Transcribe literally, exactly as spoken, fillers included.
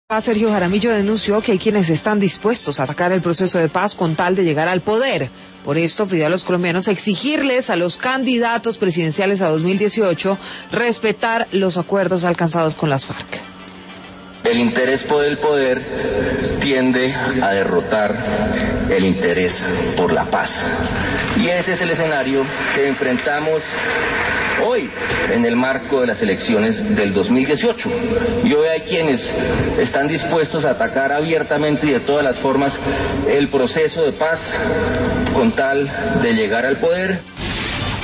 Sergio Jaramillo denunció que hay quienes están dispuestos a atacar el proceso de paz con tal de llegar al poder. Por esto pidió a los colombianos exigirles a los candidatos presidenciales a dos mil dieciocho respetar los acuerdos alcanzados con las FARC. El interés por el poder tiende a derrotar el interés por la paz. Y ese es el escenario que enfrentamos hoy en el marco de las elecciones del dos mil dieciocho. Y hoy hay quienes están dispuestos a atacar abiertamente y de todas las formas el proceso de paz con tal de llegar al poder.